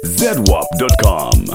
ZWAP.com.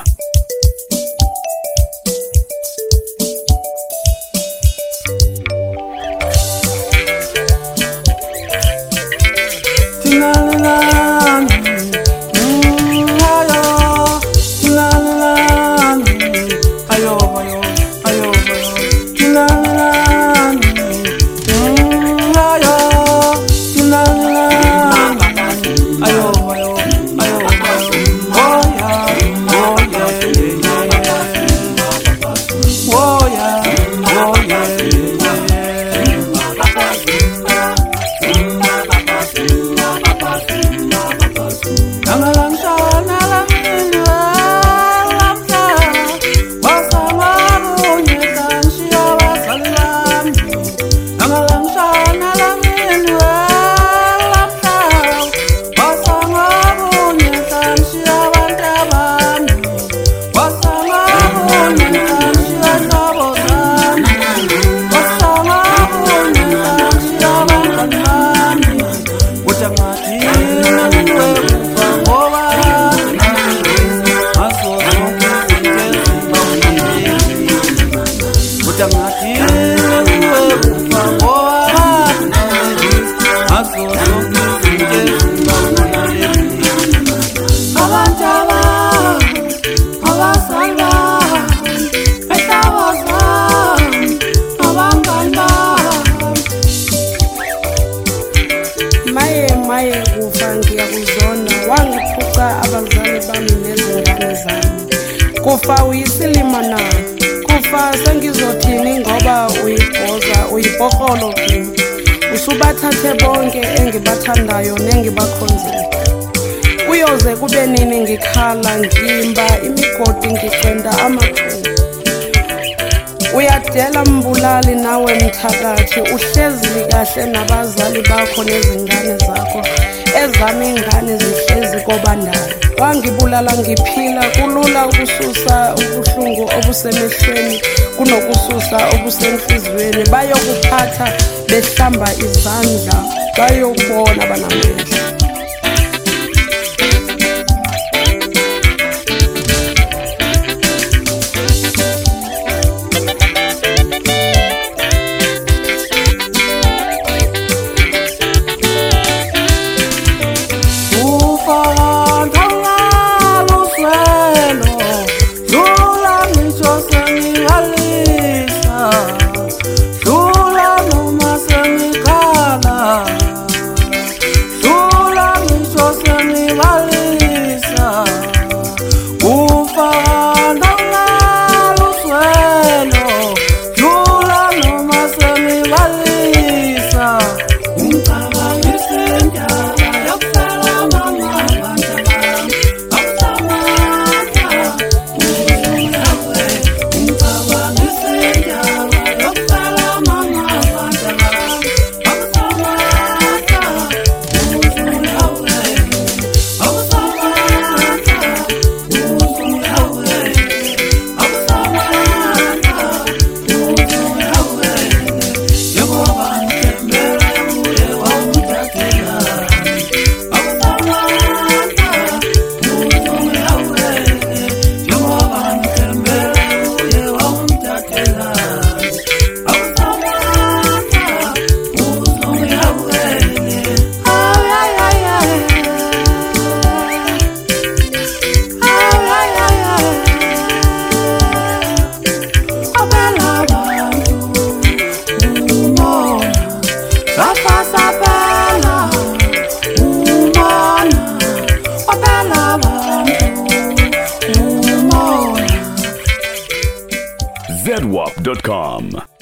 Maye kufa ngiyakuzona wangiphuca abazali bami nezingane zami. Kufa uyisilima na, kufa sengizothini ngoba uyibhoza uyibhokolo kimi. Usubathathe bonke engibathandayo nengibakhonzile. Kuyoze kube nini ngikhala ngimba imigodi ngicenda amathunga. Uyadela mbulali nawe mthakathi uhlezi kahle nabazali bakho nezingane zakho ezami ingane zihlezi kobandayo. Wangibulala ngiphila kulula ukususa ubuhlungu obusemehlweni kunokususa obusenhlizweni. Bayokuphatha behlamba izandla bayokubona banamehlo. ZWAP.com.